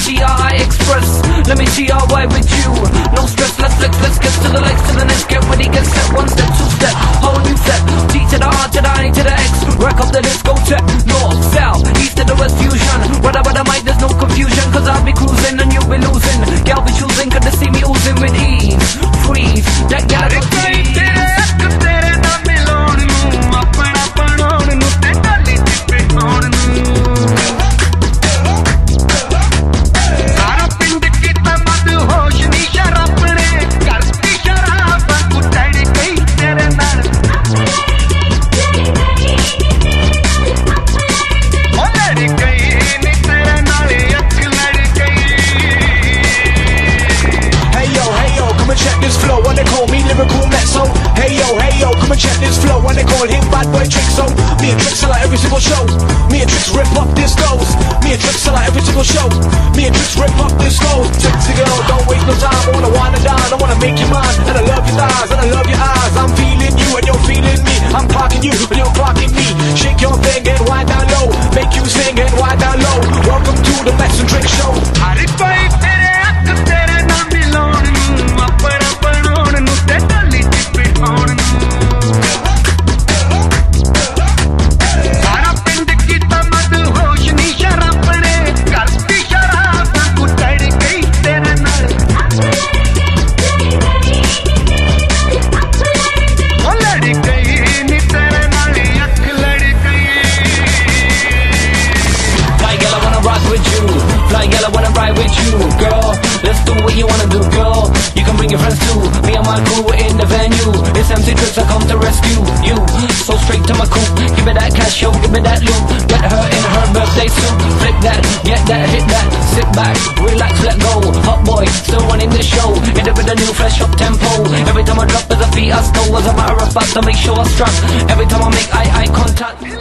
see how I express. Let me see how I with you. No stress, let's flex, let's get to the legs, to the next. Get ready, get set, one step, two step, whole new step. T to the R to the I to the X. Rack up the disco tech. North, south, east to the west fusion. Whatever the mic, there's no confusion. Cause I'll be cruising and you'll be losing. Y'all be choosing, cause they see me oozing with ease. Freeze, that gal go tease. Check this flow, when they call him bad boy Tricks. So me and Tricks sell out every single show. Me and Tricks rip up this goes. Me and Tricks sell out every single show. Me and Tricks rip up this goes. Sexy girl, don't waste no time. I wanna wind and dine, I wanna make you mine. And I love your thighs, and I love your eyes. I'm feeling you and you're feeling me. I'm clocking you and you're clocking me. Shake your thing and wind down low. Make you sing and wind down low. Welcome to the Max and Tricks show. Fly girl, I wanna ride with you, girl. Let's do what you wanna do, girl. You can bring your friends too. Me and my crew are in the venue. It's MC Tricks, I come to rescue you. So straight to my coupe. Give me that cash, yo, give me that loot. Get her in her birthday suit. Flip that, get that, hit that. Sit back, relax, let go. Hot boy, still running the show. Hit it with a new fresh up tempo. Every time I drop, there's a beat I stole. As a matter of fact, to make sure I strap. Every time I make eye contact.